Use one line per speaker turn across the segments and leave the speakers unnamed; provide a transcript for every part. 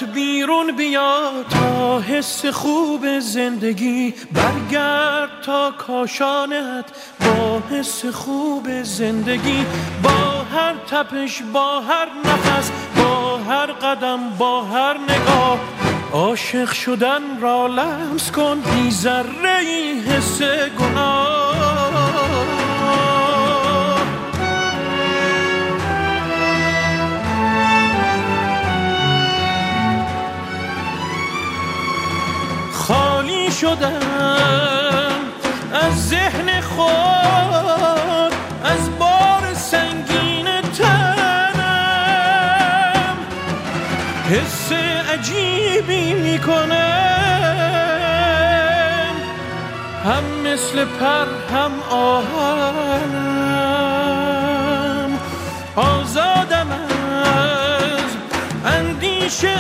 خانه‌ات بیرون بیا تا حس خوب زندگی، برگرد تا کاشانت با حس خوب زندگی، با هر تپش، با هر نفس، با هر قدم، با هر نگاه، عاشق شدن را لمس کن بی ذره‌ای حس گناه. خالی شدم از ذهن خود، از بار سنگین تنم، حس عجیبی میکنم، هم مثل پر هم آهنم، آزادم از اندیشه،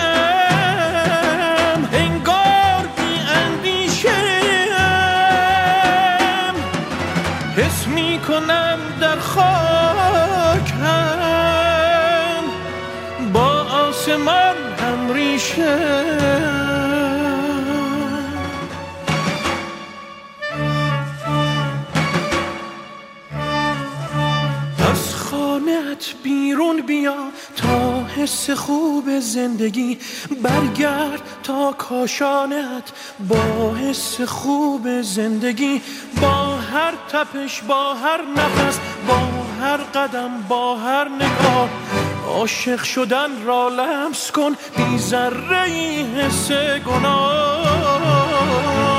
حس می کنم در خاکم، با آسمان هم ریشه. از خانه‌ات بیرون بیا تا حس خوب زندگی، برگرد تا کاشانت با حس خوب زندگی، با هر تپش، با هر نفس، با هر قدم، با هر نگاه، عاشق شدن را لمس کن بی ذره‌ای حس گناه.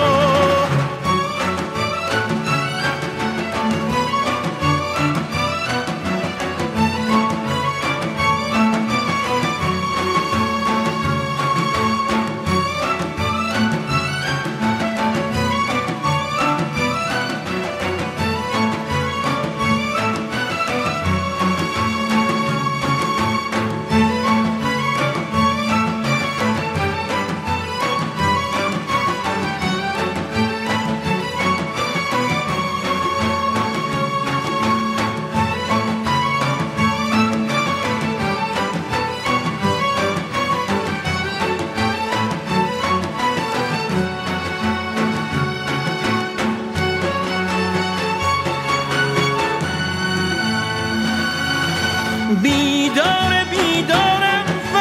بیدارم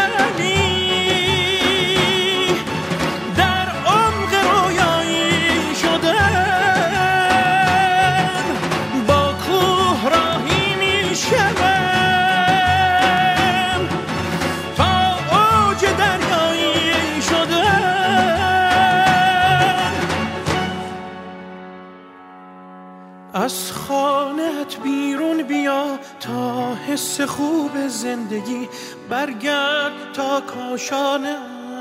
ولی در عمق رویایی شدم، با کوه راهی می شدم، تا اوج دریایی شدم. از خانه‌ات بیرون بیا تا حس خوب زندگی، برگرد تا کاشانت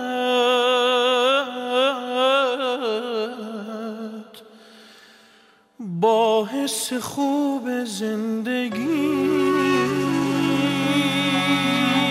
با حس خوب زندگی.